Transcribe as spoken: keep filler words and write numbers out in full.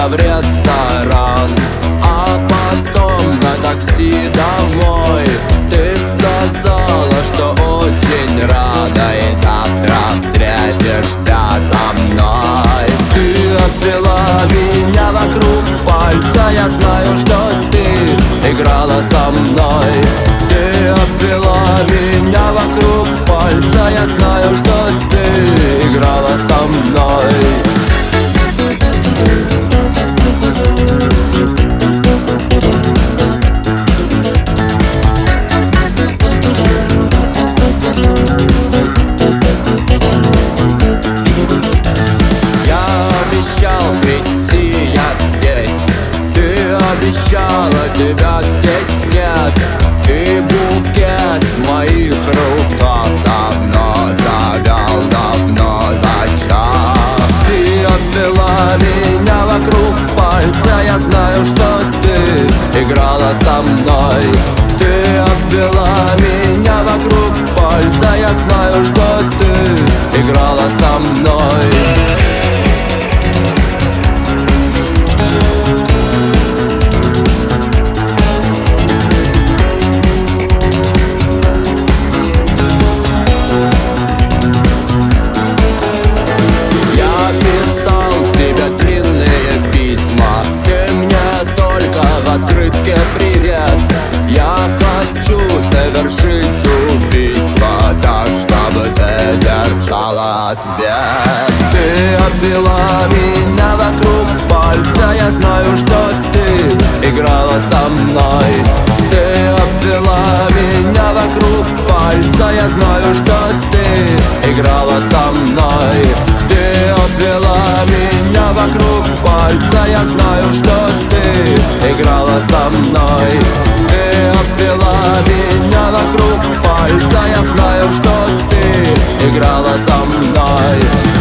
тебя в ресторан, а потом на такси домой ты сказала, что очень рада и завтра встретишься со мной. Ты обвела меня вокруг пальца, я знаю, что ты играла со мной. Ты обвела меня вокруг пальца, я знаю, что ты играла со мной. Обещала, тебя здесь нет, и букет в моих руках давно завял, давно зачах. Ты обвела меня вокруг пальца, я знаю, что ты играла со мной. Ты обвела меня вокруг пальца, я знаю, что ты играла со мной. Привет, я хочу совершить убийство так, чтобы ты держала ответ. Ты обвела меня вокруг пальца, я знаю, что ты играла со мной. Ты обвела меня вокруг пальца, я знаю, что ты играла со мной. Ты обвела меня вокруг пальца, я знаю, что ты играла со мной. Ты обвела меня вокруг пальца, я знаю, что ты играла со мной.